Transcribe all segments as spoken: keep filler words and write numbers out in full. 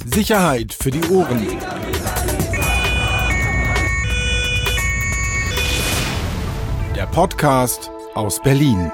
Sicherheit für die Ohren. Der Podcast aus Berlin.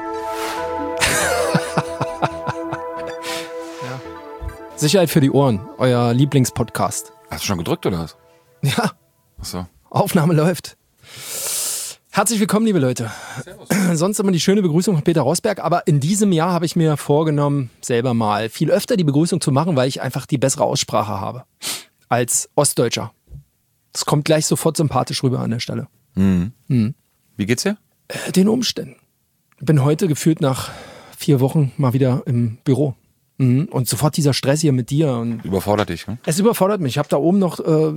Ja. Sicherheit für die Ohren, euer Lieblingspodcast. Hast du schon gedrückt oder was? Ja. Ach so. Aufnahme läuft. Herzlich willkommen, liebe Leute. Servus. Sonst immer die schöne Begrüßung von Peter Rosberg, aber in diesem Jahr habe ich mir vorgenommen, selber mal viel öfter die Begrüßung zu machen, weil ich einfach die bessere Aussprache habe als Ostdeutscher. Das kommt gleich sofort sympathisch rüber an der Stelle. Mhm. Mhm. Wie geht's dir? Äh, den Umständen. Ich bin heute gefühlt nach vier Wochen mal wieder im Büro. Mhm. Und sofort dieser Stress hier mit dir. Und Überfordert dich, ne? es überfordert mich. Ich habe da oben noch äh,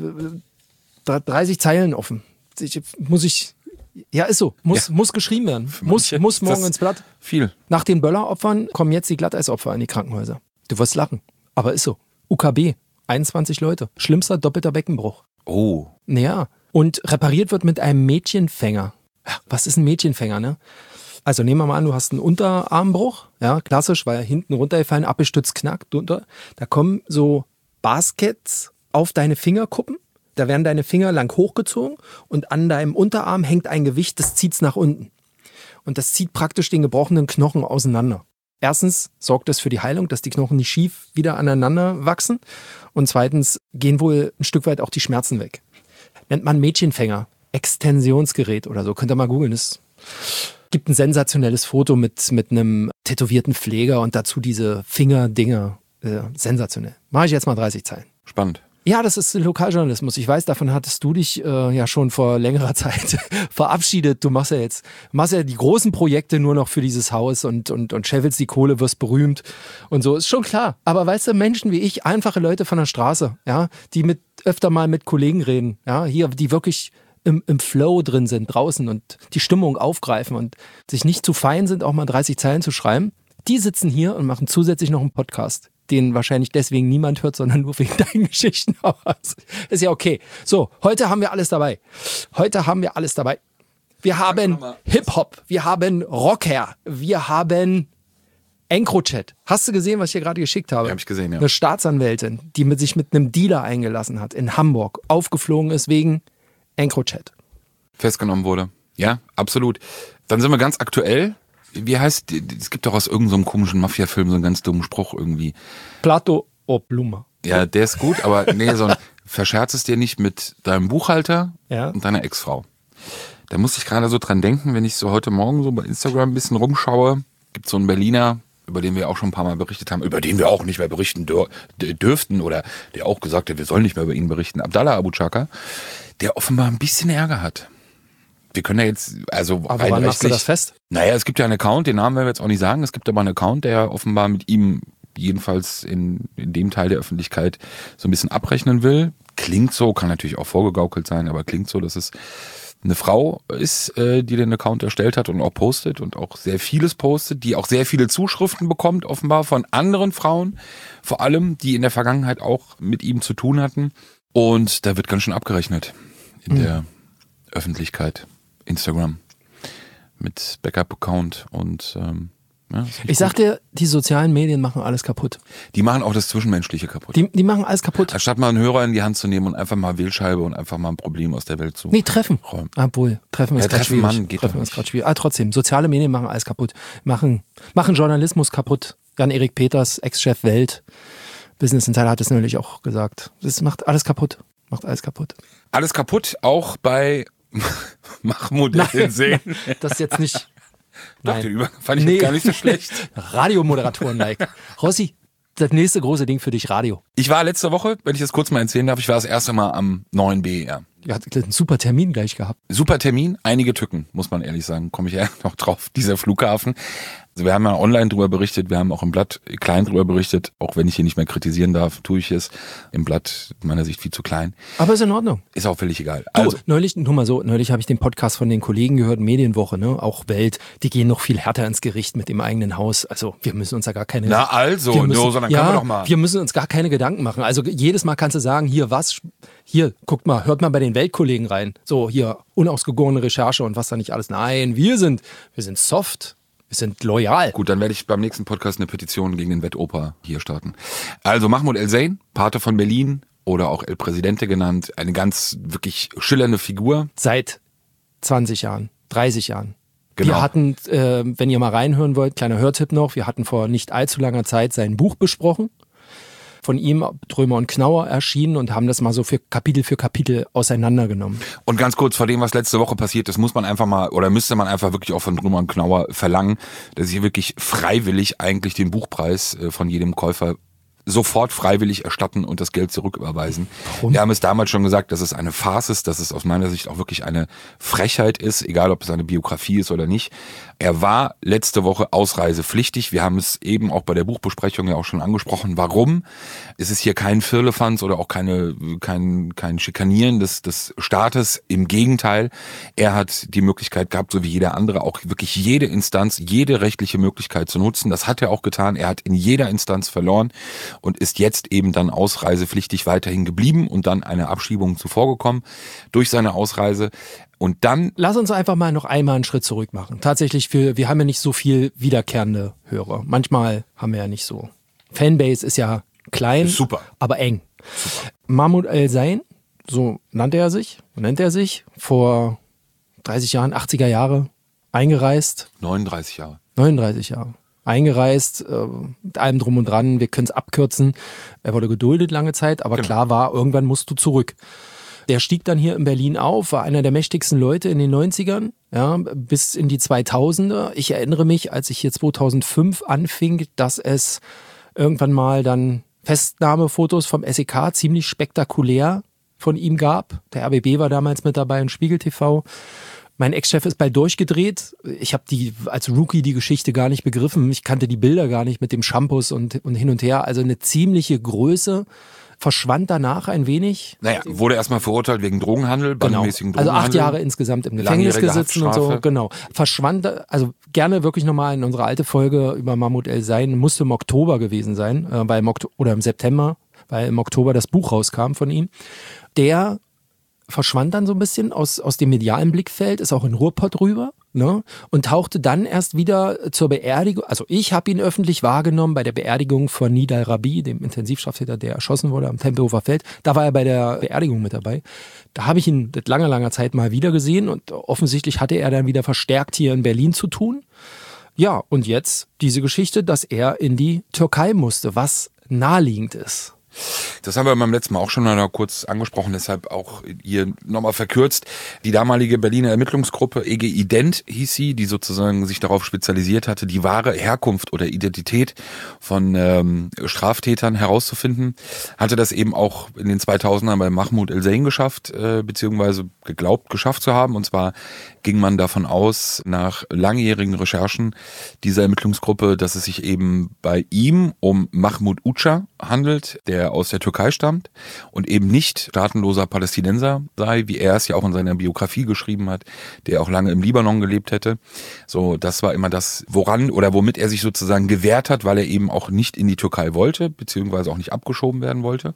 dreißig Zeilen offen. Ich, muss ich... Ja, ist so. Muss, ja. muss geschrieben werden. Muss, muss morgen ins Blatt. Viel. Nach den Böller-Opfern kommen jetzt die Glatteisopfer in die Krankenhäuser. Du wirst lachen. Aber ist so. U K B. einundzwanzig Leute. Schlimmster doppelter Beckenbruch. Oh. Naja. Und repariert wird mit einem Mädchenfänger. Ja, was ist ein Mädchenfänger, ne? Also nehmen wir mal an, du hast einen Unterarmbruch. Ja, klassisch, weil er hinten runtergefallen, abgestützt, knackt. Drunter. Da kommen so Baskets auf deine Fingerkuppen. Da werden deine Finger lang hochgezogen und an deinem Unterarm hängt ein Gewicht, das zieht es nach unten. Und das zieht praktisch den gebrochenen Knochen auseinander. Erstens sorgt das für die Heilung, dass die Knochen nicht schief wieder aneinander wachsen. Und zweitens gehen wohl ein Stück weit auch die Schmerzen weg. Nennt man Mädchenfänger, Extensionsgerät oder so. Könnt ihr mal googeln. Es gibt ein sensationelles Foto mit, mit einem tätowierten Pfleger und dazu diese Fingerdinger. Äh, sensationell. Mache ich jetzt mal dreißig Zeilen. Spannend. Ja, das ist Lokaljournalismus. Ich weiß, davon hattest du dich äh, ja schon vor längerer Zeit verabschiedet. Du machst ja jetzt machst ja die großen Projekte nur noch für dieses Haus und, und, und scheffelst die Kohle, wirst berühmt und so. Ist schon klar. Aber weißt du, Menschen wie ich, einfache Leute von der Straße, ja, die mit öfter mal mit Kollegen reden, ja, hier, die wirklich im, im Flow drin sind draußen und die Stimmung aufgreifen und sich nicht zu fein sind, auch mal dreißig Zeilen zu schreiben, die sitzen hier und machen zusätzlich noch einen Podcast, den wahrscheinlich deswegen niemand hört, sondern nur wegen deinen Geschichten. Aber ist ja okay. So, heute haben wir alles dabei. Heute haben wir alles dabei. Wir haben Hip-Hop, wir haben Rocker, wir haben EncroChat. Hast du gesehen, was ich dir gerade geschickt habe? Ja, hab ich gesehen, ja. Eine Staatsanwältin, die mit sich mit einem Dealer eingelassen hat in Hamburg, aufgeflogen ist wegen EncroChat. Festgenommen wurde. Ja, absolut. Dann sind wir ganz aktuell. Wie heißt, es gibt doch aus irgendeinem so komischen Mafia-Film so einen ganz dummen Spruch irgendwie. Plato o Pluma. Ja, der ist gut, aber nee, so ein, verscherz es dir nicht mit deinem Buchhalter ja. und deiner Ex-Frau. Da musste ich gerade so dran denken, wenn ich so heute Morgen so bei Instagram ein bisschen rumschaue, gibt so einen Berliner, über den wir auch schon ein paar Mal berichtet haben, über den wir auch nicht mehr berichten dür- dürften oder der auch gesagt hat, wir sollen nicht mehr über ihn berichten, Abdallah Abu Chaka, der offenbar ein bisschen Ärger hat. Wir können ja jetzt, also aber wann machst du das fest? Naja, es gibt ja einen Account, den Namen werden wir jetzt auch nicht sagen, es gibt aber einen Account, der offenbar mit ihm jedenfalls in, in dem Teil der Öffentlichkeit so ein bisschen abrechnen will. Klingt so, kann natürlich auch vorgegaukelt sein, aber klingt so, dass es eine Frau ist, die den Account erstellt hat und auch postet und auch sehr vieles postet, die auch sehr viele Zuschriften bekommt, offenbar von anderen Frauen, vor allem, die in der Vergangenheit auch mit ihm zu tun hatten. Und da wird ganz schön abgerechnet in mhm. der Öffentlichkeit. Instagram mit Backup-Account und ähm, ja, ich sag dir, die sozialen Medien machen alles kaputt. Die machen auch das Zwischenmenschliche kaputt. Die, die machen alles kaputt. Anstatt mal einen Hörer in die Hand zu nehmen und einfach mal Wählscheibe und einfach mal ein Problem aus der Welt zu Nee, treffen. räumen. Obwohl, treffen ist ja, gerade schwierig. Mann, geht treffen ist gerade schwierig. Ah, trotzdem, soziale Medien machen alles kaputt. Machen, machen Journalismus kaputt. Jan-Erik Peters, Ex-Chef Welt, Business Insider hat es nämlich auch gesagt. Das macht alles kaputt. Macht alles kaputt. Alles kaputt, auch bei Machmodellen sehen. Das ist jetzt nicht. Doch, Nein. den Übergang fand ich nee. gar nicht so schlecht. Radiomoderatoren-like. Rossi, das nächste große Ding für dich, Radio. Ich war letzte Woche, wenn ich das kurz mal erzählen darf, ich war das erste Mal am neuen B E R. Ihr hattet einen super Termin gleich gehabt. Super Termin, einige Tücken, muss man ehrlich sagen. Komme ich ja noch drauf, dieser Flughafen. Also wir haben ja online drüber berichtet, wir haben auch im Blatt klein drüber berichtet, auch wenn ich hier nicht mehr kritisieren darf, tue ich es. Im Blatt meiner Sicht viel zu klein. Aber ist in Ordnung. Ist auch völlig egal. Du, Also neulich, nur mal so, neulich habe ich den Podcast von den Kollegen gehört, Medienwoche, ne, auch Welt, die gehen noch viel härter ins Gericht mit dem eigenen Haus. Also wir müssen uns da gar keine... Na also, wir müssen, no, sondern ja, können wir doch mal. wir müssen uns gar keine Gedanken machen. Also jedes Mal kannst du sagen, hier was, hier, guckt mal, hört mal bei den Weltkollegen rein. So, hier, unausgegorene Recherche und was da nicht alles. Nein, wir sind, wir sind soft. Wir sind loyal. Gut, dann werde ich beim nächsten Podcast eine Petition gegen den Wettoper hier starten. Also Mahmoud El-Zein, Pate von Berlin oder auch El Presidente genannt, eine ganz wirklich schillernde Figur. Seit zwanzig Jahren, dreißig Jahren. Genau. Wir hatten, äh, wenn ihr mal reinhören wollt, kleiner Hörtipp noch, wir hatten vor nicht allzu langer Zeit sein Buch besprochen. Von ihm, Trömer und Knauer, erschienen und haben das mal so für Kapitel für Kapitel auseinandergenommen. Und ganz kurz vor dem, was letzte Woche passiert ist, muss man einfach mal oder müsste man einfach wirklich auch von Trömer und Knauer verlangen, dass sie wirklich freiwillig eigentlich den Buchpreis von jedem Käufer sofort freiwillig erstatten und das Geld zurücküberweisen. Warum? Wir haben es damals schon gesagt, dass es eine Farce ist, dass es aus meiner Sicht auch wirklich eine Frechheit ist, egal ob es eine Biografie ist oder nicht. Er war letzte Woche ausreisepflichtig. Wir haben es eben auch bei der Buchbesprechung ja auch schon angesprochen. Warum? Es ist hier kein Firlefanz oder auch keine, kein, kein Schikanieren des, des Staates. Im Gegenteil, er hat die Möglichkeit gehabt, so wie jeder andere, auch wirklich jede Instanz, jede rechtliche Möglichkeit zu nutzen. Das hat er auch getan. Er hat in jeder Instanz verloren und ist jetzt eben dann ausreisepflichtig weiterhin geblieben und dann eine Abschiebung zuvorgekommen durch seine Ausreise. Und dann... Lass uns einfach mal noch einmal einen Schritt zurück machen. Tatsächlich, für, wir haben ja nicht so viel wiederkehrende Hörer. Manchmal haben wir ja nicht so. Fanbase ist ja klein, ist super, aber eng. Super. Mahmoud El-Zein, so nannte er sich, nennt er sich, vor dreißig Jahren, achtziger Jahre eingereist. neununddreißig Jahre. neununddreißig Jahre. Eingereist, äh, mit allem drum und dran, wir können es abkürzen. Er wurde geduldet lange Zeit, aber genau. Klar war, irgendwann musst du zurück. Der stieg dann hier in Berlin auf, war einer der mächtigsten Leute in den neunzigern, ja, bis in die zweitausender. Ich erinnere mich, als ich hier zweitausendfünf anfing, dass es irgendwann mal dann Festnahmefotos vom S E K ziemlich spektakulär von ihm gab. Der R B B war damals mit dabei in Spiegel T V. Mein Ex-Chef ist bald durchgedreht. Ich habe die als Rookie die Geschichte gar nicht begriffen. Ich kannte die Bilder gar nicht mit dem Shampoos und, und hin und her. Also eine ziemliche Größe. Verschwand danach ein wenig. Naja, wurde erstmal verurteilt wegen Drogenhandel, bandmäßigen genau. Drogenhandel. Also acht Jahre insgesamt im Gefängnis gesessen und so. Genau. Verschwand, also gerne wirklich nochmal in unsere alte Folge über Mahmoud El-Zein, musste im Oktober gewesen sein, äh, weil im Oktober, oder im September, weil im Oktober das Buch rauskam von ihm. Der verschwand dann so ein bisschen aus, aus dem medialen Blickfeld, ist auch in Ruhrpott rüber, ne? Und tauchte dann erst wieder zur Beerdigung, also ich habe ihn öffentlich wahrgenommen bei der Beerdigung von Nidal Rabi, dem Intensivstraftäter, der erschossen wurde am Tempelhofer Feld. Da war er bei der Beerdigung mit dabei. Da habe ich ihn seit langer, langer Zeit mal wieder gesehen und offensichtlich hatte er dann wieder verstärkt hier in Berlin zu tun. Ja, und jetzt diese Geschichte, dass er in die Türkei musste, was naheliegend ist. Das haben wir beim letzten Mal auch schon mal kurz angesprochen, deshalb auch hier nochmal verkürzt. Die damalige Berliner Ermittlungsgruppe E G Ident hieß sie, die sozusagen sich darauf spezialisiert hatte, die wahre Herkunft oder Identität von ähm, Straftätern herauszufinden, hatte das eben auch in den zweitausendern bei Mahmoud El-Zein geschafft, äh, beziehungsweise geglaubt geschafft zu haben. Und zwar ging man davon aus, nach langjährigen Recherchen dieser Ermittlungsgruppe, dass es sich eben bei ihm um Mahmoud Uca handelt, der aus der Türkei stammt und eben nicht staatenloser Palästinenser sei, wie er es ja auch in seiner Biografie geschrieben hat, der auch lange im Libanon gelebt hätte. So, das war immer das, woran oder womit er sich sozusagen gewehrt hat, weil er eben auch nicht in die Türkei wollte, beziehungsweise auch nicht abgeschoben werden wollte.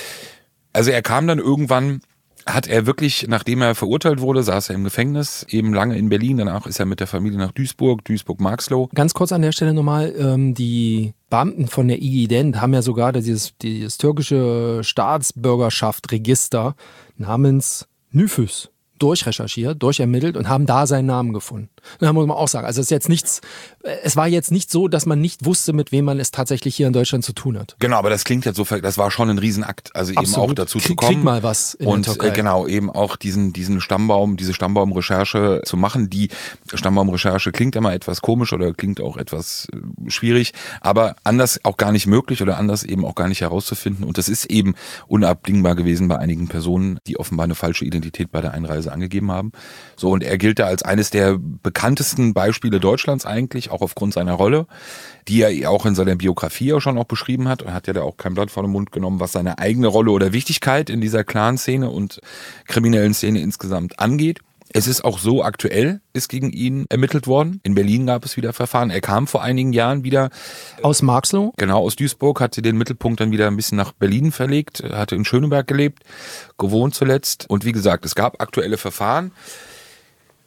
Also er kam dann irgendwann, hat er wirklich, nachdem er verurteilt wurde, saß er im Gefängnis, eben lange in Berlin, danach ist er mit der Familie nach Duisburg, Duisburg-Marxloh. Ganz kurz an der Stelle nochmal, ähm, die Beamten von der I G Ident haben ja sogar dieses, dieses türkische Staatsbürgerschaftsregister namens Nüfus durchrecherchiert, durchermittelt und haben da seinen Namen gefunden. Da muss man auch sagen, also es ist jetzt nichts, es war jetzt nicht so, dass man nicht wusste, mit wem man es tatsächlich hier in Deutschland zu tun hat. Genau, aber das klingt jetzt so, das war schon ein Riesenakt, also Absolut. Eben auch dazu Krieg, zu kommen. Krieg mal was in und der Türkei. Äh, genau, eben auch diesen, diesen Stammbaum, diese Stammbaumrecherche zu machen. Die Stammbaumrecherche klingt immer etwas komisch oder klingt auch etwas äh, schwierig, aber anders auch gar nicht möglich oder anders eben auch gar nicht herauszufinden. Und das ist eben unabdingbar gewesen bei einigen Personen, die offenbar eine falsche Identität bei der Einreise angegeben haben. So, und er gilt da als eines der bekanntesten Beispiele Deutschlands eigentlich, auch aufgrund seiner Rolle, die er auch in seiner Biografie auch schon auch beschrieben hat. Er hat ja da auch kein Blatt vor den Mund genommen, was seine eigene Rolle oder Wichtigkeit in dieser Clan-Szene und kriminellen Szene insgesamt angeht. Es ist auch so, aktuell ist gegen ihn ermittelt worden. In Berlin gab es wieder Verfahren. Er kam vor einigen Jahren wieder. Aus Marxloh? Genau, aus Duisburg, hatte den Mittelpunkt dann wieder ein bisschen nach Berlin verlegt, hatte in Schöneberg gelebt, gewohnt zuletzt. Und wie gesagt, es gab aktuelle Verfahren.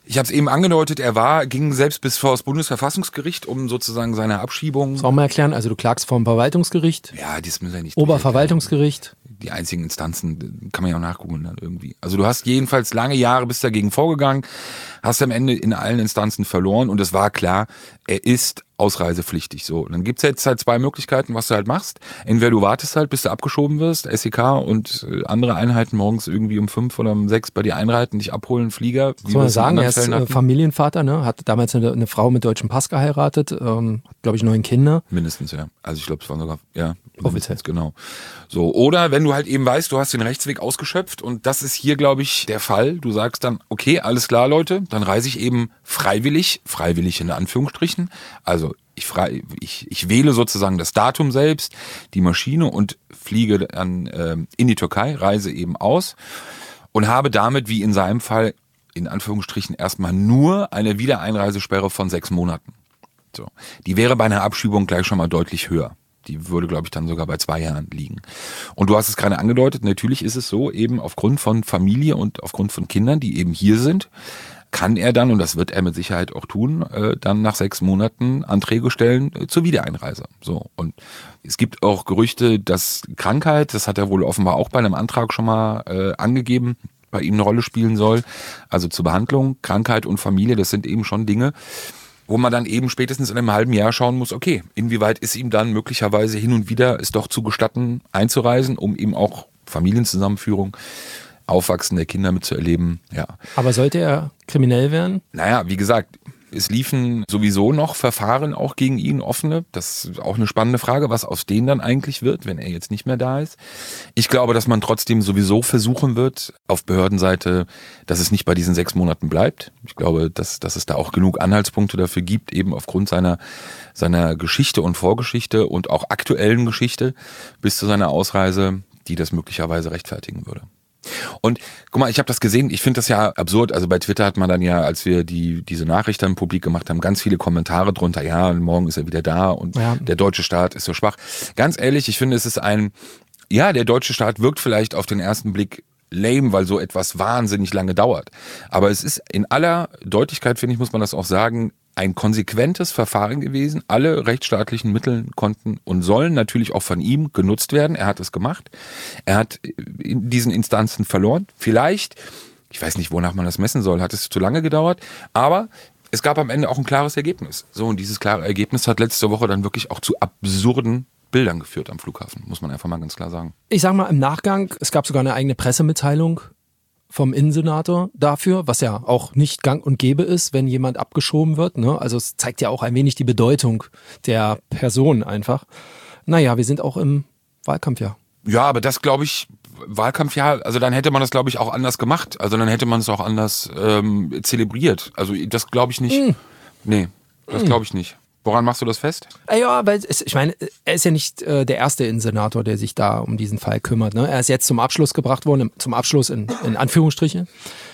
Ich habe es eben angedeutet, er war, ging selbst bis vor das Bundesverfassungsgericht, um sozusagen seine Abschiebung. Das auch mal erklären, also du klagst vor dem Verwaltungsgericht. Ja, das müssen wir nicht. Oberverwaltungsgericht. Die einzigen Instanzen, kann man ja auch nachgucken dann irgendwie. Also du hast jedenfalls lange Jahre bist dagegen vorgegangen, hast am Ende in allen Instanzen verloren und es war klar, er ist ausreisepflichtig. So, und dann gibt's jetzt halt zwei Möglichkeiten, was du halt machst. Entweder du wartest halt, bis du abgeschoben wirst, S E K und andere Einheiten morgens irgendwie um fünf oder um sechs bei dir einreiten, dich abholen, Flieger. Soll man sagen, er ist äh, Familienvater, ne? Hat damals eine, eine Frau mit deutschem Pass geheiratet, ähm, hat glaube ich neun Kinder. Mindestens, ja. Also ich glaube, es waren sogar, ja, offiziell. Genau. So, oder wenn du halt eben weißt, du hast den Rechtsweg ausgeschöpft und das ist hier, glaube ich, der Fall. Du sagst dann, okay, alles klar, Leute, dann reise ich eben freiwillig, freiwillig in Anführungsstrichen, also ich, frei, ich, ich wähle sozusagen das Datum selbst, die Maschine und fliege dann äh, in die Türkei, reise eben aus und habe damit, wie in seinem Fall, in Anführungsstrichen erstmal nur eine Wiedereinreisesperre von sechs Monaten. So. Die wäre bei einer Abschiebung gleich schon mal deutlich höher. Die würde, glaube ich, dann sogar bei zwei Jahren liegen. Und du hast es gerade angedeutet, natürlich ist es so, eben aufgrund von Familie und aufgrund von Kindern, die eben hier sind, kann er dann, und das wird er mit Sicherheit auch tun, äh, dann nach sechs Monaten Anträge stellen äh, zur Wiedereinreise. So. Und es gibt auch Gerüchte, dass Krankheit, das hat er wohl offenbar auch bei einem Antrag schon mal äh, angegeben, bei ihm eine Rolle spielen soll. Also zur Behandlung, Krankheit und Familie, das sind eben schon Dinge, wo man dann eben spätestens in einem halben Jahr schauen muss, okay, inwieweit ist ihm dann möglicherweise hin und wieder es doch zu gestatten, einzureisen, um eben auch Familienzusammenführung, Aufwachsen der Kinder mitzuerleben, ja. Aber sollte er kriminell werden? Naja, wie gesagt, es liefen sowieso noch Verfahren auch gegen ihn, offene. Das ist auch eine spannende Frage, was aus denen dann eigentlich wird, wenn er jetzt nicht mehr da ist. Ich glaube, dass man trotzdem sowieso versuchen wird, auf Behördenseite, dass es nicht bei diesen sechs Monaten bleibt. Ich glaube, dass, dass es da auch genug Anhaltspunkte dafür gibt, eben aufgrund seiner, seiner Geschichte und Vorgeschichte und auch aktuellen Geschichte bis zu seiner Ausreise, die das möglicherweise rechtfertigen würde. Und guck mal, ich habe das gesehen, ich finde das ja absurd, also bei Twitter hat man dann ja, als wir die diese Nachricht dann publik gemacht haben, ganz viele Kommentare drunter, ja, morgen ist er wieder da und ja. Der deutsche Staat ist so schwach. Ganz ehrlich, ich finde, es ist ein, ja, der deutsche Staat wirkt vielleicht auf den ersten Blick lame, weil so etwas wahnsinnig lange dauert. Aber es ist in aller Deutlichkeit, finde ich, muss man das auch sagen, ein konsequentes Verfahren gewesen. Alle rechtsstaatlichen Mittel konnten und sollen natürlich auch von ihm genutzt werden. Er hat es gemacht. Er hat in diesen Instanzen verloren. Vielleicht, ich weiß nicht, wonach man das messen soll, hat es zu lange gedauert. Aber es gab am Ende auch ein klares Ergebnis. So, und dieses klare Ergebnis hat letzte Woche dann wirklich auch zu absurden Bildern geführt am Flughafen, muss man einfach mal ganz klar sagen. Ich sag mal im Nachgang, es gab sogar eine eigene Pressemitteilung vom Innensenator dafür, was ja auch nicht gang und gäbe ist, wenn jemand abgeschoben wird. Ne? Also es zeigt ja auch ein wenig die Bedeutung der Person einfach. Naja, wir sind auch im Wahlkampfjahr. Ja, aber das glaube ich, Wahlkampfjahr, also dann hätte man das glaube ich auch anders gemacht. Also dann hätte man es auch anders ähm, zelebriert. Also das glaube ich nicht. Mm. Nee, das glaube ich nicht. Woran machst du das fest? Ja, weil es, ich meine, er ist ja nicht äh, der erste Innensenator, der sich da um diesen Fall kümmert. Ne? Er ist jetzt zum Abschluss gebracht worden, zum Abschluss in, in Anführungsstriche.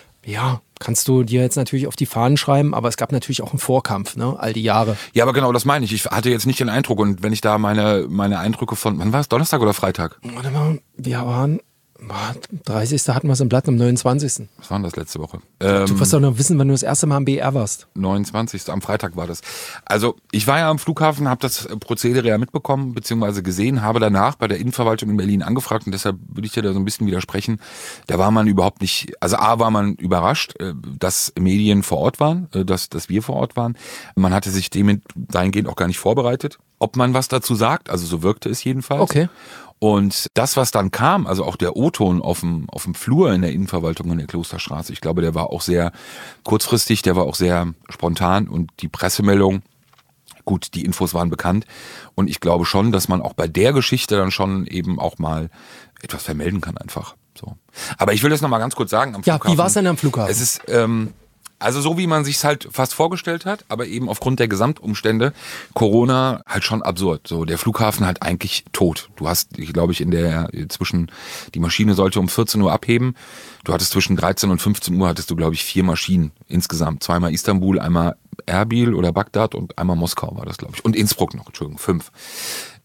Ja, kannst du dir jetzt natürlich auf die Fahnen schreiben, aber es gab natürlich auch einen Vorkampf, ne, all die Jahre. Ja, aber genau, das meine ich. Ich hatte jetzt nicht den Eindruck, und wenn ich da meine, meine Eindrücke von, wann war es, Donnerstag oder Freitag? Warte mal, wir waren... dreißigsten hatten wir es im Blatt, am neunundzwanzigsten Was war denn das letzte Woche? Ähm, du wirst doch noch wissen, wann du das erste Mal am B R warst. neunundzwanzigsten Am Freitag war das. Also ich war ja am Flughafen, habe das Prozedere ja mitbekommen, beziehungsweise gesehen, habe danach bei der Innenverwaltung in Berlin angefragt und deshalb würde ich dir da so ein bisschen widersprechen. Da war man überhaupt nicht, also A war man überrascht, dass Medien vor Ort waren, dass, dass wir vor Ort waren. Man hatte sich dem dahingehend auch gar nicht vorbereitet, ob man was dazu sagt, also so wirkte es jedenfalls. Okay. Und das, was dann kam, also auch der O-Ton auf dem, auf dem Flur in der Innenverwaltung in der Klosterstraße, ich glaube, der war auch sehr kurzfristig, der war auch sehr spontan und die Pressemeldung, gut, die Infos waren bekannt und ich glaube schon, dass man auch bei der Geschichte dann schon eben auch mal etwas vermelden kann einfach. So. Aber ich will das nochmal ganz kurz sagen am Flughafen. Ja, wie war es denn am Flughafen? Es ist, ähm, also so wie man sich's halt fast vorgestellt hat, aber eben aufgrund der Gesamtumstände, Corona halt schon absurd. So, der Flughafen halt eigentlich tot. Du hast, ich glaube ich, in der zwischen, die Maschine sollte um vierzehn Uhr abheben. Du hattest zwischen dreizehn und fünfzehn Uhr hattest du, glaube ich, vier Maschinen insgesamt. Zweimal Istanbul, einmal Erbil oder Bagdad und einmal Moskau war das, glaube ich. Und Innsbruck noch, Entschuldigung, fünf.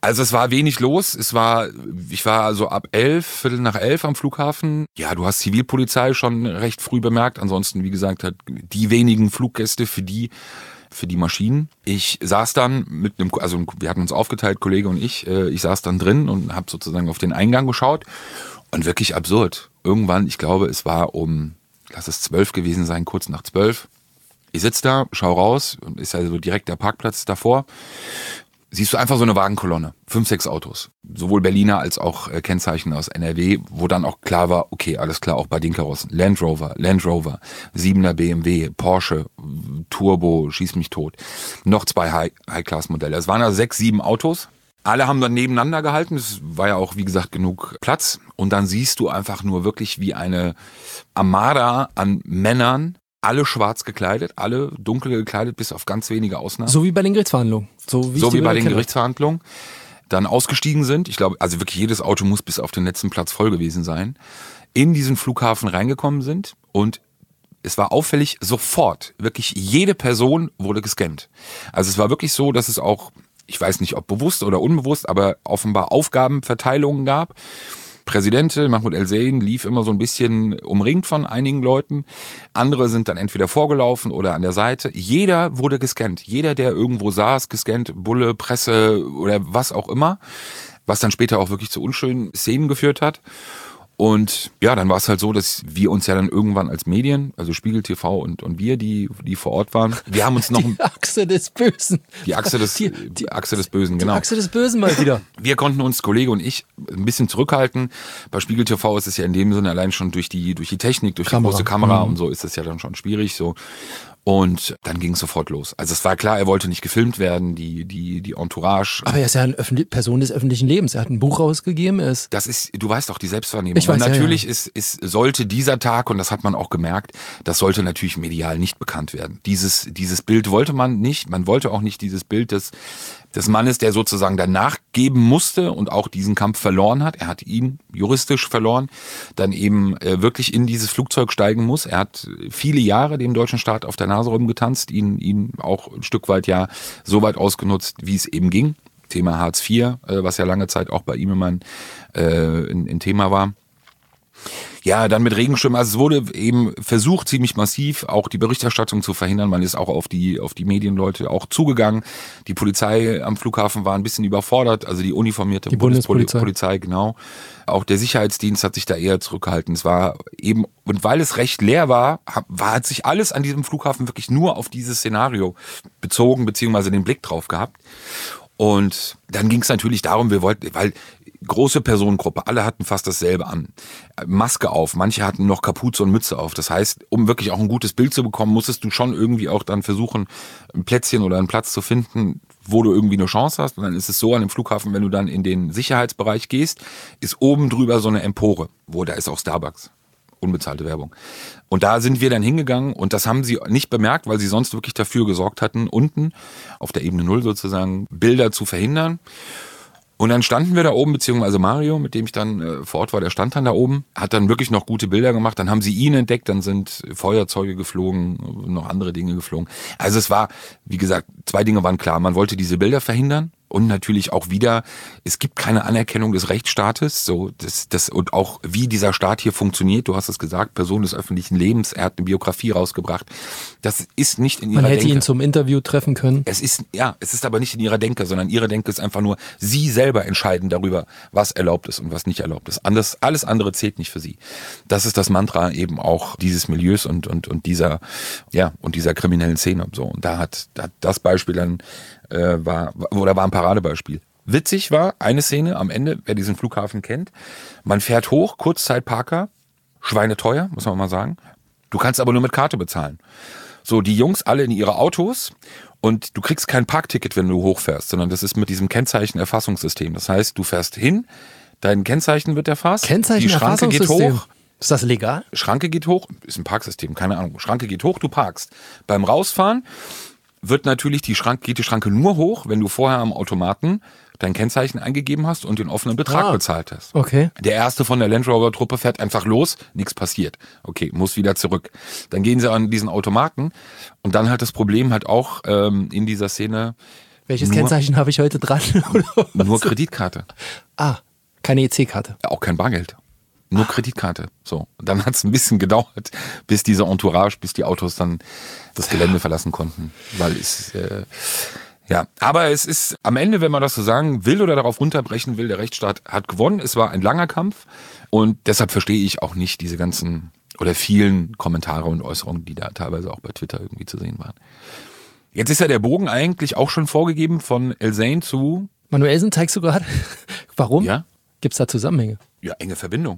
Also es war wenig los. Es war, ich war also ab elf, Viertel nach elf am Flughafen. Ja, du hast Zivilpolizei schon recht früh bemerkt. Ansonsten, wie gesagt, hat die wenigen Fluggäste für die, für die Maschinen. Ich saß dann mit einem, also wir hatten uns aufgeteilt, Kollege und ich. Ich saß dann drin und habe sozusagen auf den Eingang geschaut und wirklich absurd. Irgendwann, ich glaube, es war um, lass es zwölf gewesen sein, kurz nach zwölf. Ich sitze da, schau raus, ist ja so direkt der Parkplatz davor. Siehst du einfach so eine Wagenkolonne, fünf, sechs Autos, sowohl Berliner als auch äh, Kennzeichen aus N R W, wo dann auch klar war, okay, alles klar, auch bei den Karossen, Land Rover, Land Rover, siebener B M W, Porsche, Turbo, schieß mich tot, noch zwei High- High-Class-Modelle. Es waren also sechs, sieben Autos, alle haben dann nebeneinander gehalten, es war ja auch, wie gesagt, genug Platz und dann siehst du einfach nur wirklich wie eine Armada an Männern, alle schwarz gekleidet, alle dunkel gekleidet, bis auf ganz wenige Ausnahmen. So wie bei den Gerichtsverhandlungen. So wie, so ich die wie bei Bilder den kenne. Gerichtsverhandlungen. Dann ausgestiegen sind. Ich glaube, also wirklich jedes Auto muss bis auf den letzten Platz voll gewesen sein. In diesen Flughafen reingekommen sind und es war auffällig, sofort, wirklich jede Person wurde gescannt. Also es war wirklich so, dass es auch, ich weiß nicht, ob bewusst oder unbewusst, aber offenbar Aufgabenverteilungen gab. Präsident Mahmoud El-Zein lief immer so ein bisschen umringt von einigen Leuten. Andere sind dann entweder vorgelaufen oder an der Seite. Jeder wurde gescannt. Jeder, der irgendwo saß, gescannt, Bulle, Presse oder was auch immer. Was dann später auch wirklich zu unschönen Szenen geführt hat. Und ja, dann war es halt so, dass wir uns ja dann irgendwann als Medien, also Spiegel T V und, und wir, die, die vor Ort waren, wir haben uns noch... Die Achse des Bösen. Die Achse des, die, die, Achse des Bösen, genau. Die Achse des Bösen mal wieder. Wir konnten uns, Kollege und ich, ein bisschen zurückhalten. Bei Spiegel T V ist es ja in dem Sinne allein schon durch die, durch die Technik, durch Kamera. die große Kamera Mhm. und so ist es ja dann schon schwierig, so. Und dann ging es sofort los. Also es war klar, er wollte nicht gefilmt werden, die, die, die Entourage. Aber er ist ja eine öffentlich- Person des öffentlichen Lebens. Er hat ein Buch rausgegeben. Er ist Das ist, du weißt doch, die Selbstwahrnehmung. Ich weiß, und ja, natürlich ja. Ist, ist, sollte dieser Tag, und das hat man auch gemerkt, das sollte natürlich medial nicht bekannt werden. Dieses, dieses Bild wollte man nicht. Man wollte auch nicht dieses Bild des, des Mannes, der sozusagen danach geben musste und auch diesen Kampf verloren hat. Er hat ihn juristisch verloren, dann eben äh, wirklich in dieses Flugzeug steigen muss. Er hat viele Jahre dem deutschen Staat auf der Nase rumgetanzt, ihn, ihn auch ein Stück weit ja so weit ausgenutzt, wie es eben ging. Thema Hartz vier, äh, was ja lange Zeit auch bei ihm immer ein, äh, ein, ein Thema war. Ja, dann mit Regenschirmen. Also es wurde eben versucht, ziemlich massiv auch die Berichterstattung zu verhindern. Man ist auch auf die auf die Medienleute auch zugegangen. Die Polizei am Flughafen war ein bisschen überfordert, also die uniformierte Die Bundespolizei. Polizei, genau. Auch der Sicherheitsdienst hat sich da eher zurückgehalten. Es war eben, und weil es recht leer war, war hat sich alles an diesem Flughafen wirklich nur auf dieses Szenario bezogen, beziehungsweise den Blick drauf gehabt. Und dann ging es natürlich darum, wir wollten, weil große Personengruppe, alle hatten fast dasselbe an. Maske auf, manche hatten noch Kapuze und Mütze auf. Das heißt, um wirklich auch ein gutes Bild zu bekommen, musstest du schon irgendwie auch dann versuchen, ein Plätzchen oder einen Platz zu finden, wo du irgendwie eine Chance hast. Und dann ist es so an dem Flughafen, wenn du dann in den Sicherheitsbereich gehst, ist oben drüber so eine Empore, wo da ist auch Starbucks. Unbezahlte Werbung. Und da sind wir dann hingegangen und das haben sie nicht bemerkt, weil sie sonst wirklich dafür gesorgt hatten, unten auf der Ebene Null sozusagen Bilder zu verhindern. Und dann standen wir da oben, beziehungsweise Mario, mit dem ich dann äh, vor Ort war, der stand dann da oben, hat dann wirklich noch gute Bilder gemacht. Dann haben sie ihn entdeckt, dann sind Feuerzeuge geflogen, noch andere Dinge geflogen. Also es war, wie gesagt, zwei Dinge waren klar. Man wollte diese Bilder verhindern. Und natürlich auch wieder, es gibt keine Anerkennung des Rechtsstaates, so das, das und auch wie dieser Staat hier funktioniert. Du hast es gesagt, Person des öffentlichen Lebens. Er hat eine Biografie rausgebracht. Das ist nicht in ihrer Man hätte Denke. ihn zum Interview treffen können. Es ist ja, es ist aber nicht in ihrer Denke, sondern ihre Denke ist einfach nur, sie selber entscheiden darüber, was erlaubt ist und was nicht erlaubt ist. Anders, alles andere zählt nicht für sie. Das ist das Mantra eben auch dieses Milieus und und und dieser ja und dieser kriminellen Szene. So und da hat, hat das Beispiel dann äh, war oder war ein Paradebeispiel. Witzig war eine Szene am Ende, wer diesen Flughafen kennt. Man fährt hoch, Kurzzeitparker, schweineteuer, muss man mal sagen. Du kannst aber nur mit Karte bezahlen. So, die Jungs alle in ihre Autos und du kriegst kein Parkticket, wenn du hochfährst, sondern das ist mit diesem Kennzeichenerfassungssystem. Das heißt, du fährst hin, dein Kennzeichen wird erfasst, die Schranke geht hoch. Ist das legal? Schranke geht hoch, ist ein Parksystem, keine Ahnung. Schranke geht hoch, du parkst. Beim Rausfahren wird natürlich die Schranke, geht die Schranke nur hoch, wenn du vorher am Automaten dein Kennzeichen eingegeben hast und den offenen Betrag Ah, bezahlt hast. Okay. Der erste von der Land Rover Truppe fährt einfach los, nichts passiert. Okay, muss wieder zurück. Dann gehen sie an diesen Automaten und dann halt das Problem halt auch ähm, in dieser Szene, Welches Nur- Kennzeichen habe ich heute dran? Oder was? Nur Kreditkarte. Ah, keine E C-Karte. Auch kein Bargeld. Nur Kreditkarte. So. Und dann hat es ein bisschen gedauert, bis diese Entourage, bis die Autos dann das Gelände verlassen konnten. Weil es, äh, ja. Aber es ist am Ende, wenn man das so sagen will oder darauf runterbrechen will, der Rechtsstaat hat gewonnen. Es war ein langer Kampf. Und deshalb verstehe ich auch nicht diese ganzen oder vielen Kommentare und Äußerungen, die da teilweise auch bei Twitter irgendwie zu sehen waren. Jetzt ist ja der Bogen eigentlich auch schon vorgegeben von Elseyn zu, Manuelsen zeigst du gerade? Warum? ja, Gibt es da Zusammenhänge? ja, enge Verbindung.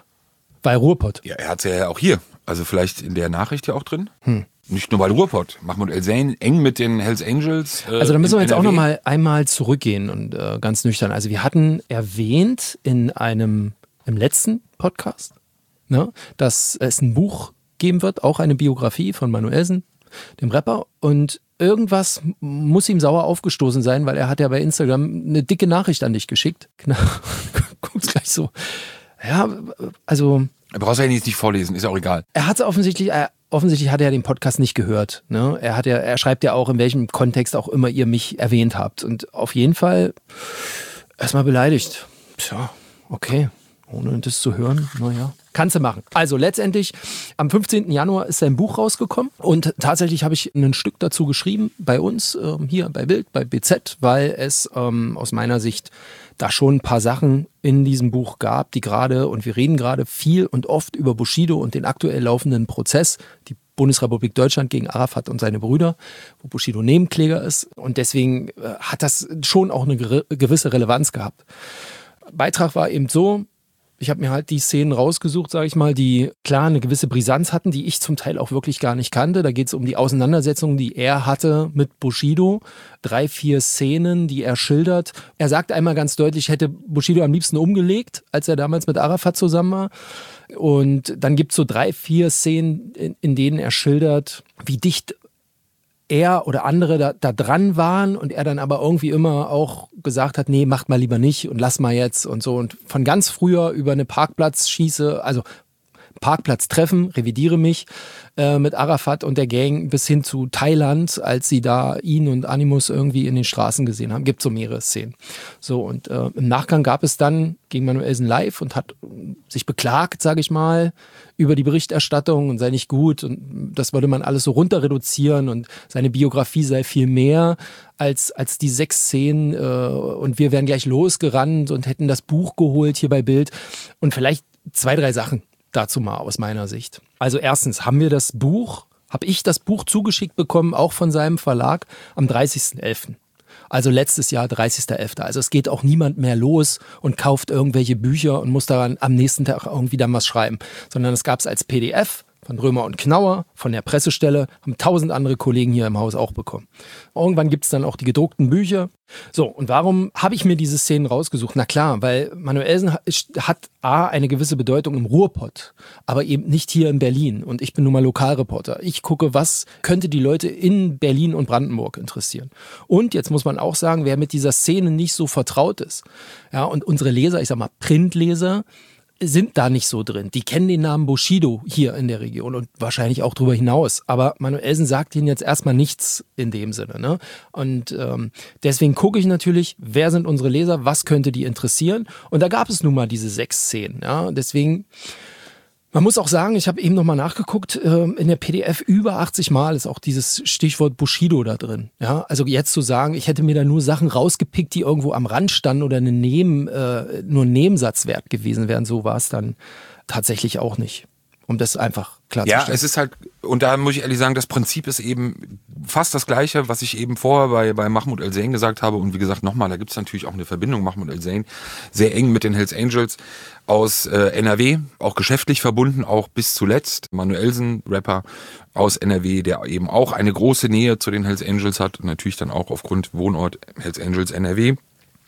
Bei Ruhrpott. Ja, er hat es ja auch hier. Also vielleicht in der Nachricht ja auch drin. Hm. Nicht nur bei Ruhrpott. Mahmoud Elseyn eng mit den Hells Angels. Äh, Also da müssen wir jetzt in auch N R W. nochmal einmal zurückgehen und äh, ganz nüchtern. Also wir hatten erwähnt in einem, im letzten Podcast, ne, dass es ein Buch geben wird, auch eine Biografie von Manuelsen, dem Rapper. Und irgendwas muss ihm sauer aufgestoßen sein, weil er hat ja bei Instagram eine dicke Nachricht an dich geschickt. Genau. Guckst gleich so. Ja, also Du brauchst ja jetzt nicht vorlesen, ist ja auch egal. er hat offensichtlich, er, offensichtlich hat er den Podcast nicht gehört. Ne? Er hat ja, er schreibt ja auch, in welchem Kontext auch immer ihr mich erwähnt habt. Und auf jeden Fall erstmal beleidigt. Tja, okay. Ohne das zu hören, naja. Kannst du machen. Also letztendlich, am fünfzehnten Januar ist sein Buch rausgekommen und tatsächlich habe ich ein Stück dazu geschrieben, bei uns, ähm, hier bei Bild, bei B Z, weil es ähm, aus meiner Sicht da schon ein paar Sachen in diesem Buch gab, die gerade, und wir reden gerade viel und oft über Bushido und den aktuell laufenden Prozess, die Bundesrepublik Deutschland gegen Arafat und seine Brüder, wo Bushido Nebenkläger ist. Und deswegen äh, hat das schon auch eine ger- gewisse Relevanz gehabt. Beitrag war eben so, ich habe mir halt die Szenen rausgesucht, sage ich mal, die klar eine gewisse Brisanz hatten, die ich zum Teil auch wirklich gar nicht kannte. Da geht es um die Auseinandersetzungen, die er hatte mit Bushido. Drei, vier Szenen, die er schildert. Er sagt einmal ganz deutlich, hätte Bushido am liebsten umgelegt, als er damals mit Arafat zusammen war. Und dann gibt es so drei, vier Szenen, in, in denen er schildert, wie dicht er oder andere da, da dran waren und er dann aber irgendwie immer auch gesagt hat, nee, macht mal lieber nicht und lass mal jetzt und so. Und von ganz früher über eine Parkplatzschieße, also Parkplatztreffen, revidiere mich, äh, mit Arafat und der Gang bis hin zu Thailand, als sie da ihn und Animus irgendwie in den Straßen gesehen haben. Gibt so mehrere Szenen. So, und äh, im Nachgang gab es dann gegen Manuelsen live und hat sich beklagt, sage ich mal, über die Berichterstattung und sei nicht gut und das würde man alles so runter reduzieren und seine Biografie sei viel mehr als, als die sechs Szenen äh, und wir wären gleich losgerannt und hätten das Buch geholt hier bei Bild und vielleicht zwei, drei Sachen dazu mal aus meiner Sicht. Also erstens haben wir das Buch, habe ich das Buch zugeschickt bekommen, auch von seinem Verlag am dreißigsten elften Also letztes Jahr, dreißigsten elften Also es geht auch niemand mehr los und kauft irgendwelche Bücher und muss daran am nächsten Tag irgendwie dann was schreiben, sondern es gab es als P D F von Römer und Knauer, von der Pressestelle, haben tausend andere Kollegen hier im Haus auch bekommen. Irgendwann gibt es dann auch die gedruckten Bücher. So, und warum habe ich mir diese Szenen rausgesucht? Na klar, weil Manuelsen hat A, eine gewisse Bedeutung im Ruhrpott, aber eben nicht hier in Berlin. Und ich bin nun mal Lokalreporter. Ich gucke, was könnte die Leute in Berlin und Brandenburg interessieren. Und jetzt muss man auch sagen, wer mit dieser Szene nicht so vertraut ist, ja, und unsere Leser, ich sag mal Printleser, sind da nicht so drin. Die kennen den Namen Bushido hier in der Region und wahrscheinlich auch darüber hinaus. Aber Manuelsen sagt ihnen jetzt erstmal nichts in dem Sinne. Ne? Und ähm, deswegen gucke ich natürlich, wer sind unsere Leser, was könnte die interessieren. Und da gab es nun mal diese sechs Szenen. Ja? Deswegen, man muss auch sagen, ich habe eben nochmal nachgeguckt, äh, in der P D F über achtzig Mal ist auch dieses Stichwort Bushido da drin. Ja? Also jetzt zu sagen, ich hätte mir da nur Sachen rausgepickt, die irgendwo am Rand standen oder eine Neben, äh, nur ein Nebensatzwert gewesen wären, so war es dann tatsächlich auch nicht. Um das einfach klarzustellen. Ja, es ist halt, und da muss ich ehrlich sagen, das Prinzip ist eben fast das Gleiche, was ich eben vorher bei, bei Mahmoud Elseyn gesagt habe. Und wie gesagt, nochmal, da gibt es natürlich auch eine Verbindung. Mahmoud Elseyn sehr eng mit den Hells Angels aus äh, N R W, auch geschäftlich verbunden, auch bis zuletzt. Manuelsen, Rapper aus N R W, der eben auch eine große Nähe zu den Hells Angels hat. Und natürlich dann auch aufgrund Wohnort Hells Angels N R W.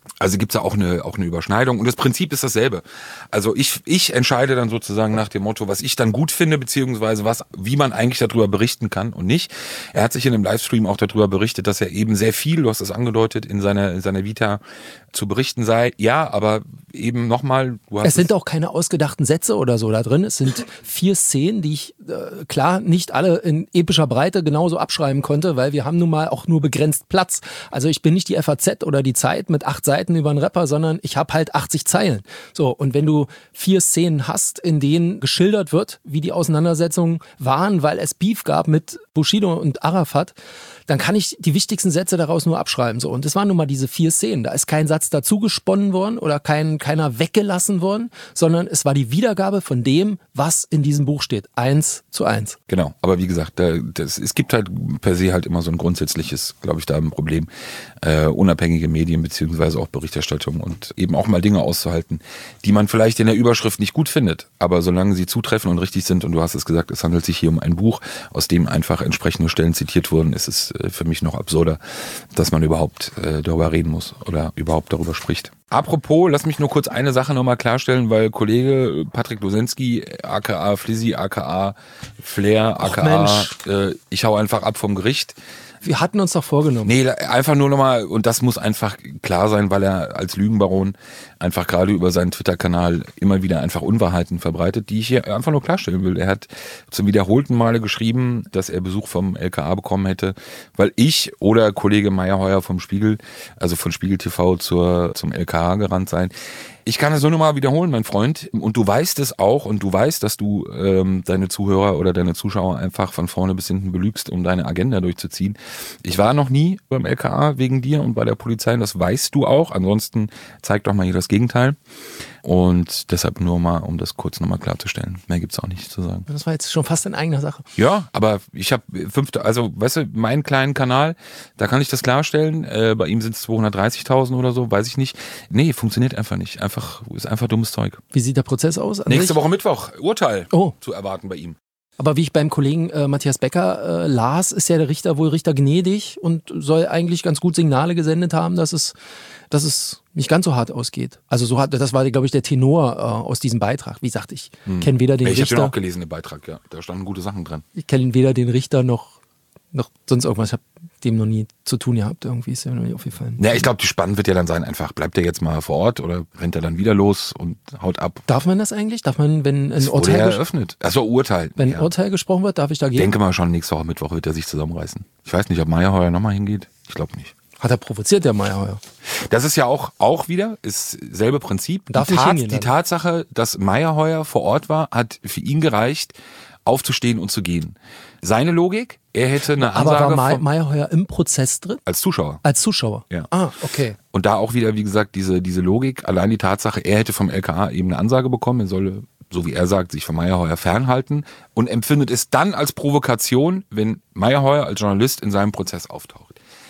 Also gibt's da auch eine, auch eine Überschneidung. Und das Prinzip ist dasselbe. Also ich, ich entscheide dann sozusagen nach dem Motto, was ich dann gut finde, beziehungsweise was, wie man eigentlich darüber berichten kann und nicht. Er hat sich in einem Livestream auch darüber berichtet, dass er eben sehr viel, du hast es angedeutet, in seiner, in seiner Vita zu berichten sei. Ja, aber eben nochmal, du hast es sind auch keine ausgedachten Sätze oder so da drin. Es sind vier Szenen, die ich äh, klar nicht alle in epischer Breite genauso abschreiben konnte, weil wir haben nun mal auch nur begrenzt Platz. Also ich bin nicht die F A Z oder die Zeit mit acht Seiten über einen Rapper, sondern ich habe halt achtzig Zeilen. So, und wenn du vier Szenen hast, in denen geschildert wird, wie die Auseinandersetzungen waren, weil es Beef gab mit Bushido und Arafat, dann kann ich die wichtigsten Sätze daraus nur abschreiben. So. Und es waren nun mal diese vier Szenen. Da ist kein Satz dazu gesponnen worden oder kein, keiner weggelassen worden, sondern es war die Wiedergabe von dem, was in diesem Buch steht. Eins zu eins. Genau, aber wie gesagt, da, das, es gibt halt per se halt immer so ein grundsätzliches, glaube ich, da ein Problem. Äh, unabhängige Medien beziehungsweise auch Berichterstattung und eben auch mal Dinge auszuhalten, die man vielleicht in der Überschrift nicht gut findet. Aber solange sie zutreffen und richtig sind, und du hast es gesagt, es handelt sich hier um ein Buch, aus dem einfach entsprechende Stellen zitiert wurden, ist es für mich noch absurder, dass man überhaupt äh, darüber reden muss oder überhaupt darüber spricht. Apropos, lass mich nur kurz eine Sache nochmal klarstellen, weil Kollege Patrick Losensky, aka Flizzy, aka Flair, aka äh, ich hau einfach ab vom Gericht. Wir hatten uns doch vorgenommen. Nee, einfach nur nochmal, und das muss einfach klar sein, weil er als Lügenbaron einfach gerade über seinen Twitter-Kanal immer wieder einfach Unwahrheiten verbreitet, die ich hier einfach nur klarstellen will. Er hat zum wiederholten Male geschrieben, dass er Besuch vom L K A bekommen hätte, weil ich oder Kollege Meyerheuer vom Spiegel, also von Spiegel T V zur, zum L K A gerannt sein. Ich kann es nur noch mal wiederholen, mein Freund. Und du weißt es auch und du weißt, dass du ähm, deine Zuhörer oder deine Zuschauer einfach von vorne bis hinten belügst, um deine Agenda durchzuziehen. Ich war noch nie beim L K A wegen dir und bei der Polizei, das weißt du auch. Ansonsten zeig doch mal hier das Gegenteil. Und deshalb nur mal, um das kurz nochmal klarzustellen. Mehr gibt's auch nicht zu sagen. Das war jetzt schon fast in eigener Sache. Ja, aber ich habe fünfte, also weißt du, meinen kleinen Kanal, da kann ich das klarstellen. Äh, bei ihm sind es zweihundertdreißigtausend oder so, weiß ich nicht. Nee, funktioniert einfach nicht. Einfach, ist einfach dummes Zeug. Wie sieht der Prozess aus? Nächste Woche Mittwoch, Urteil oh. zu erwarten bei ihm. Aber wie ich beim Kollegen äh, Matthias Becker äh, las, ist ja der Richter wohl Richter gnädig und soll eigentlich ganz gut Signale gesendet haben, dass es, dass es nicht ganz so hart ausgeht. Also so hat, das war, glaube ich, der Tenor äh, aus diesem Beitrag. Wie gesagt, ich hm. kenne weder den ich Richter. Ich habe den auch gelesen, den Beitrag, ja. Da standen gute Sachen dran. Ich kenne weder den Richter noch, noch sonst irgendwas. Ich habe dem noch nie zu tun gehabt. Irgendwie ist ja noch nie aufgefallen. Ja, ich glaube, die spannend wird ja dann sein, einfach bleibt er jetzt mal vor Ort oder rennt er dann wieder los und haut ab. Darf man das eigentlich? Darf man, wenn ein das Urteil wurde ja eröffnet. Achso, Urteil. Wenn ja. ein Urteil gesprochen wird, darf ich da gehen? Ich denke mal schon, nächste Woche Mittwoch wird er sich zusammenreißen. Ich weiß nicht, ob Meyerheuer nochmal hingeht. Ich glaube nicht. Hat er provoziert, der Meyerheuer? Das ist ja auch, auch wieder, ist selbe Prinzip. Darf die, nicht Tat, hingehen, die Tatsache, dass Meyerheuer vor Ort war, hat für ihn gereicht, aufzustehen und zu gehen. Seine Logik, er hätte eine Ansage... Aber war Meyerheuer im Prozess drin? Als Zuschauer. Als Zuschauer? Ja. Ah, okay. Und da auch wieder, wie gesagt, diese, diese Logik, allein die Tatsache, er hätte vom L K A eben eine Ansage bekommen, er solle, so wie er sagt, sich von Meyerheuer fernhalten und empfindet es dann als Provokation, wenn Meyerheuer als Journalist in seinem Prozess auftaucht.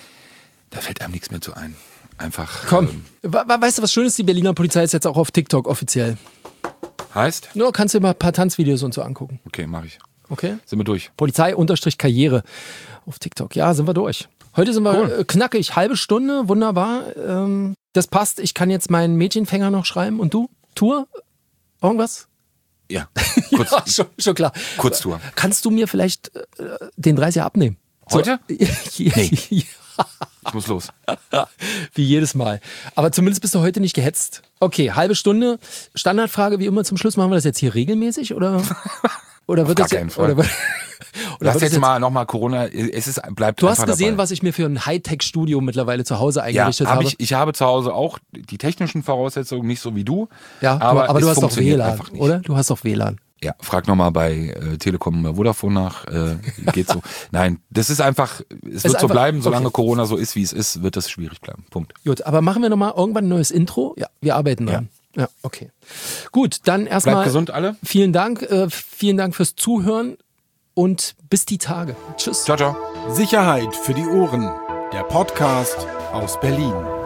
Da fällt einem nichts mehr zu ein. Einfach... Komm, Ähm, weißt du, was schön ist? Die Berliner Polizei ist jetzt auch auf TikTok offiziell. heißt? Nur kannst du dir mal ein paar Tanzvideos und so angucken. Okay, mache ich. Okay. Sind wir durch. Polizei-Karriere auf TikTok. Ja, sind wir durch. Heute sind wir Cool. knackig. Halbe Stunde, wunderbar. Ähm, das passt. Ich kann jetzt meinen Mädchenfänger noch schreiben. Und du? Tour? Irgendwas? Ja, kurz, ja, schon, schon klar. Kurztour. Kannst du mir vielleicht äh, den dreißiger abnehmen? Heute? So, Nee. Ich muss los. Wie jedes Mal. Aber zumindest bist du heute nicht gehetzt. Okay, halbe Stunde. Standardfrage wie immer zum Schluss. Machen wir das jetzt hier regelmäßig oder? Oder wird Auf das gar keinen jetzt, Fall. oder, wird- oder Lass wird jetzt, das mal nochmal Corona, es ist, bleibt Du hast einfach gesehen, dabei. was ich mir für ein Hightech-Studio mittlerweile zu Hause ja, eingerichtet hab habe. ich, ich habe zu Hause auch die technischen Voraussetzungen, nicht so wie du. ja, aber du, aber du es hast doch funktioniert W L A N, einfach nicht. oder? Du hast doch W L A N. Ja, frag nochmal bei äh, Telekom bei Vodafone nach. Äh, geht so. Nein, das ist einfach, es wird so einfach- bleiben, solange okay. Corona so ist, wie es ist, wird das schwierig bleiben. Punkt. Gut, aber machen wir nochmal irgendwann ein neues Intro? Ja, wir arbeiten dran. Ja, okay. Gut, dann erstmal Bleibt gesund alle. vielen Dank, äh, vielen Dank fürs Zuhören und bis die Tage. Tschüss. Ciao, ciao. Sicherheit für die Ohren. Der Podcast aus Berlin.